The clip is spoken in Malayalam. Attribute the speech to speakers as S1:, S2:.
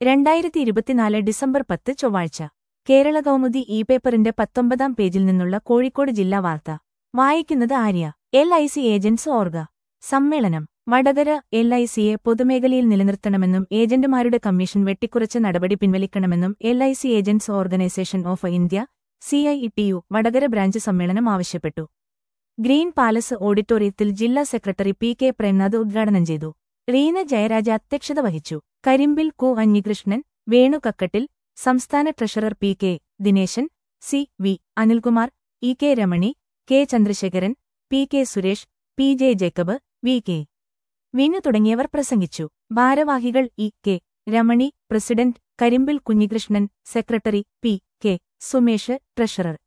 S1: 2024 ഡിസംബർ 10 ചൊവ്വാഴ്ച കേരള കൗമുദി പേപ്പറിന്റെ 19-ാം പേജിൽ നിന്നുള്ള കോഴിക്കോട് ജില്ലാ വാർത്ത വായിക്കുന്നത് ആര്യ. LIC ഏജന്റ്സ് ഓർഗ സമ്മേളനം വടകര. LICയെ പൊതുമേഖലയിൽ നിലനിർത്തണമെന്നും ഏജന്റുമാരുടെ കമ്മീഷൻ വെട്ടിക്കുറച്ച നടപടി പിൻവലിക്കണമെന്നും LIC agents organisation of India CITU Vadakara branch സമ്മേളനം ആവശ്യപ്പെട്ടു. ഗ്രീൻ പാലസ് ഓഡിറ്റോറിയത്തിൽ ജില്ലാ സെക്രട്ടറി PK പ്രേംനാഥ് ഉദ്ഘാടനം ചെയ്തു. റീന ജയരാജ അധ്യക്ഷത വഹിച്ചു. കരിമ്പിൽ കു അഞ്ഞികൃഷ്ണൻ, വേണു കക്കട്ടിൽ, സംസ്ഥാന treasurer PK Dineshan, CV Anilkumar, EK Ramani, K Chandrasekharan, PK Suresh, PJ Jacob, VK Vinu തുടങ്ങിയവർ പ്രസംഗിച്ചു. ഭാരവാഹികൾ EK Ramani, president, Karimbil Kunhikrishnan, secretary PK Sumesh, treasurer